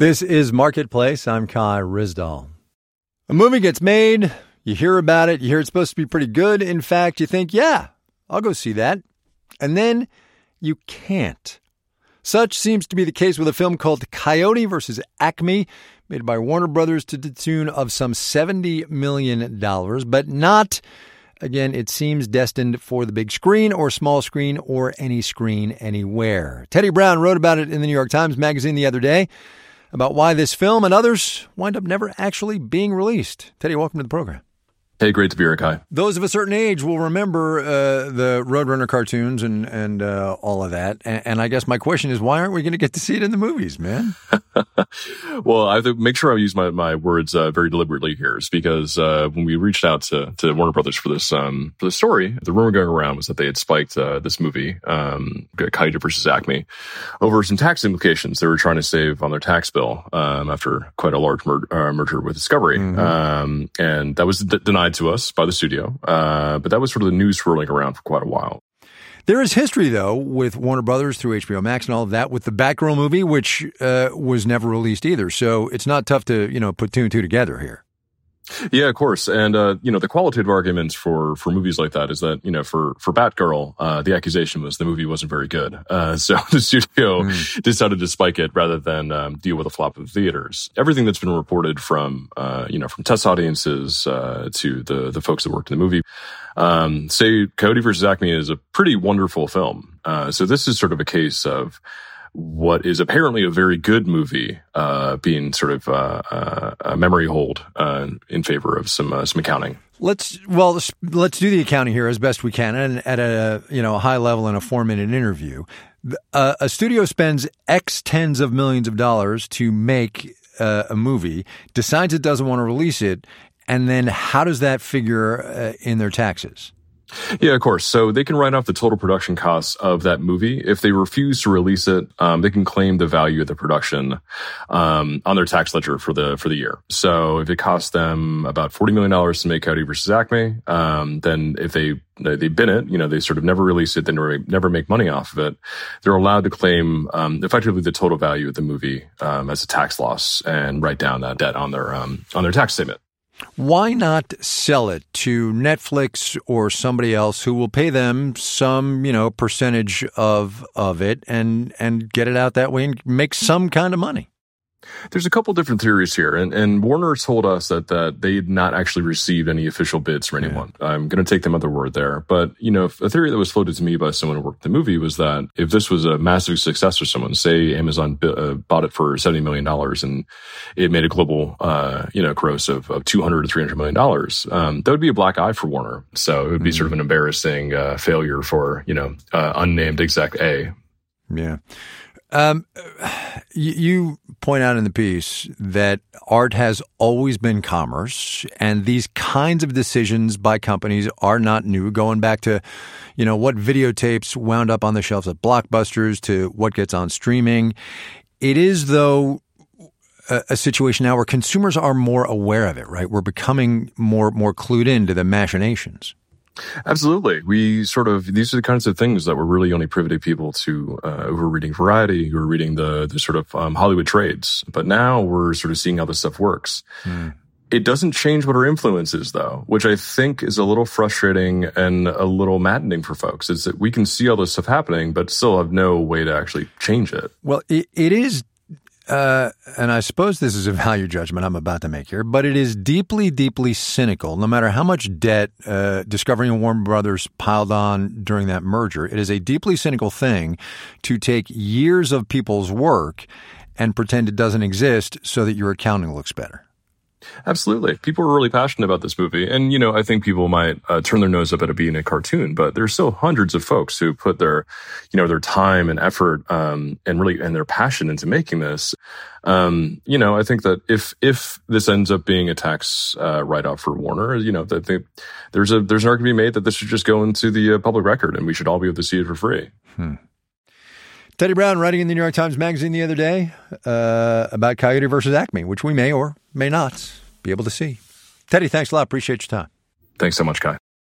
This is Marketplace. I'm Kai Ryssdal. A movie gets made, you hear about it, you hear it's supposed to be pretty good. In fact, you think, yeah, I'll go see that. And then you can't. Such seems to be the case with a film called Coyote vs. Acme, made by Warner Brothers to the tune of some $70 million, but not, again, it seems destined for the big screen or small screen or any screen anywhere. Teddy Brown wrote about it in the New York Times Magazine the other day, about why this film and others wind up never actually being released. Teddy, welcome to the program. Hey, great to be here, Kai. Those of a certain age will remember the Roadrunner cartoons and all of that. And I guess my question is, why aren't we going to get to see it in the movies, man? Well, I have to make sure I use my words very deliberately here. It's because when we reached out to Warner Brothers for this story, the rumor going around was that they had spiked this movie, Coyote vs. Acme, over some tax implications they were trying to save on their tax bill after quite a large merger with Discovery. Mm-hmm. And that was denied to us by the studio. But that was sort of the news swirling around for quite a while. There is history, though, with Warner Brothers through HBO Max and all of that, with the Batgirl movie, which was never released either. So it's not tough to, put two and two together here. Yeah, of course. And, the qualitative arguments for movies like that is that, for Batgirl, the accusation was the movie wasn't very good. So the studio decided to spike it rather than deal with a flop of the theaters. Everything that's been reported from test audiences to the folks that worked in the movie say Coyote vs. Acme is a pretty wonderful film. So this is sort of a case of what is apparently a very good movie being sort of a memory hold in favor of some accounting. Let's do the accounting here as best we can, and at a high level in a 4-minute interview. A studio spends X tens of millions of dollars to make a movie, decides it doesn't want to release it, and then how does that figure in their taxes? Yeah, of course. So they can write off the total production costs of that movie. If they refuse to release it, they can claim the value of the production on their tax ledger for the year. So if it costs them about $40 million to make Coyote vs. Acme, then if they bin it, they sort of never release it, they never make money off of it, they're allowed to claim effectively the total value of the movie as a tax loss and write down that debt on their tax statement. Why not sell it to Netflix or somebody else who will pay them some, percentage of it and get it out that way and make some kind of money? There's a couple different theories here, and Warner told us that they had not actually received any official bids from anyone. Yeah. I'm going to take them at their word there. But, a theory that was floated to me by someone who worked the movie was that if this was a massive success for someone, say Amazon bought it for $70 million and it made a global, gross of $200 to $300 million, that would be a black eye for Warner. So it would be sort of an embarrassing failure for, unnamed exec A. Yeah. You point out in the piece that art has always been commerce, and these kinds of decisions by companies are not new, going back to, what videotapes wound up on the shelves at Blockbusters to what gets on streaming. It is, though, a situation now where consumers are more aware of it, right? We're becoming more clued into the machinations. Absolutely. These are the kinds of things that were really only privy to people who were reading Variety, who were reading the sort of Hollywood trades. But now we're sort of seeing how this stuff works. It doesn't change what our influence is, though, which I think is a little frustrating and a little maddening for folks. Is that we can see all this stuff happening, but still have no way to actually change it. Well, it is. And I suppose this is a value judgment I'm about to make here, but it is deeply, deeply cynical. No matter how much debt Discovery and Warner Brothers piled on during that merger, it is a deeply cynical thing to take years of people's work and pretend it doesn't exist so that your accounting looks better. Absolutely. People are really passionate about this movie. And, I think people might turn their nose up at it being a cartoon, but there's still hundreds of folks who put their time and effort and their passion into making this. I think that if this ends up being a tax write-off for Warner, that there's an argument to be made that this should just go into the public record and we should all be able to see it for free. Teddy Brown writing in the New York Times Magazine the other day about Coyote versus Acme, which we may or may not be able to see. Teddy, thanks a lot. Appreciate your time. Thanks so much, Kai.